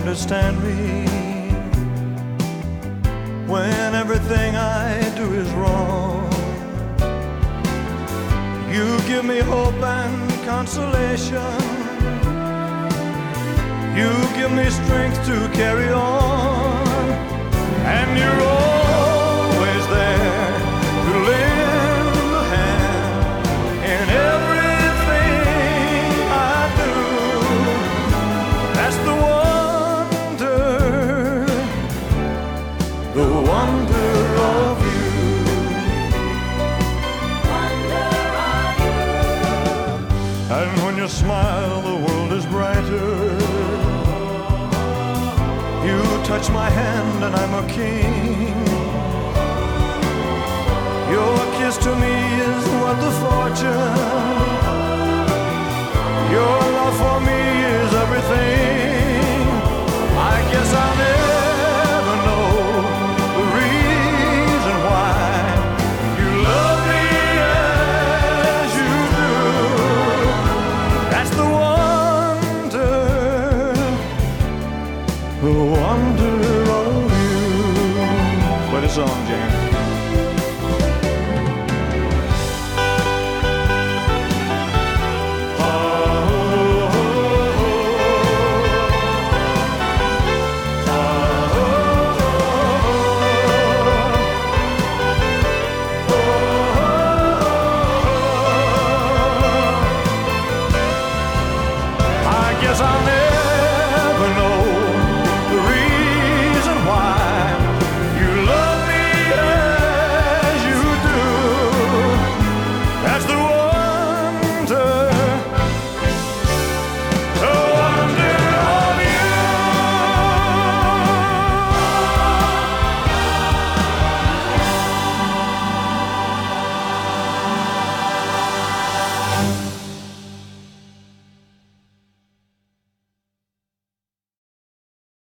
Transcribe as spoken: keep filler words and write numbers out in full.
understand me when everything I do is wrong. You give me hope and consolation. You give me strength to carry on, and you're always there to lend a hand in everything I do. That's the wonder, the wonder of you. Wonder of you. And when you smile, the world is brighter. You touch my hand and I'm a king. Your kiss to me is worth a fortune. Your love for me is everything. I guess I'll never know the reason why you love me as you do. That's the wonder, the wonder of you. Play the song, James.